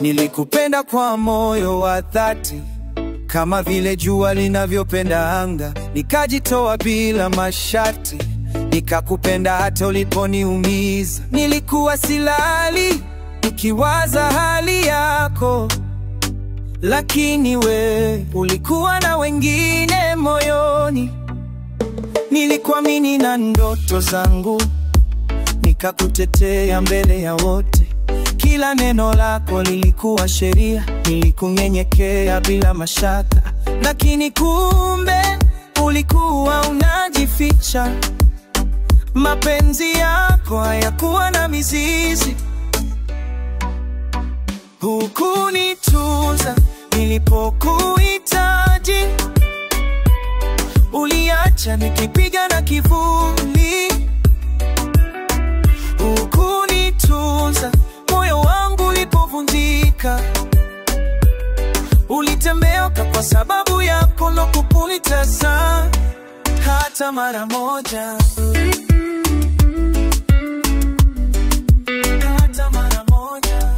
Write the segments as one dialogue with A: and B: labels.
A: Nilikupenda kwa moyo wa dhati, kama vile jua linavyopenda anga. Nikajitoa bila masharti, nikakupenda hata uliponiumiza. Nilikuwa silali nikiwaza hali yako, lakini we ulikuwa na wengine moyoni. Nilikuamini na ndoto zangu, nikakutetea mbele ya wote. Kila neno lako lilikuwa sheria, nilikunyenyekea bila mashaka. Lakini kumbe ulikuwa unajificha. Mapenzi yako hayakuwa na mizizi. Hukunitunza nilipokuhitaji, uliacha nikipiga na kivuli. Hukunitunza moyo wangu ulipovunjika, ulitembea kwa sababu yako na kukunitazama hata mara moja. Hata mara moja.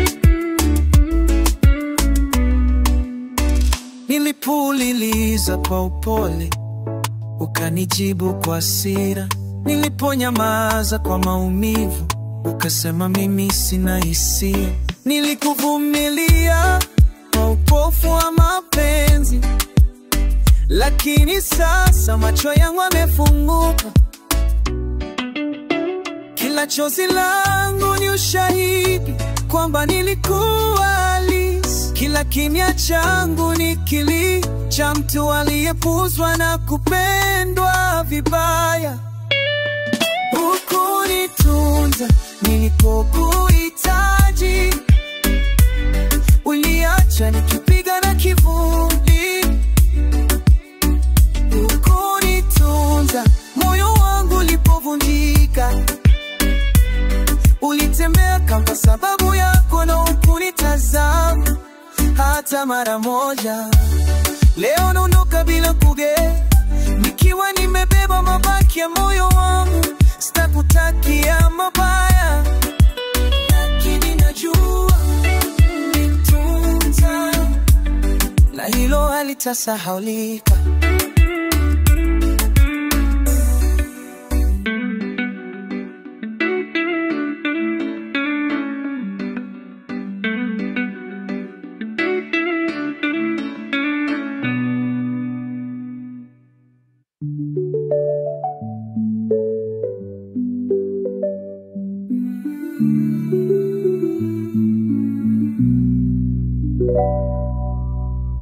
A: Nilipuliliza kwa upole, ukanijibu kwa hasira. Niliponyamaza kwa maumivu, ukasema mimi sina hisia. Nilikuvumilia kwa upofu wa mapenzi, lakini sasa macho yangu yamefunguka. Kila chozi langu ni ushahidi kwamba nilikuwa halisi. Kila kimya changu ni kilio cha mtu aliyepuzwa na kupendwa vibaya. Hukunitunza nilipokuhitaji, uliacha nikipiga na kivuli. Hukunitunza moyo wangu ulipovunjika, ulitembea kwa sababu yako na hukunitazama hata mara moja. Leo naondoka bila kugea, nikiwa nimebeba mabaki ya moyo wangu. Sitakutakia mabaya, lakini najua nitunza, na hilo halitasahaulika.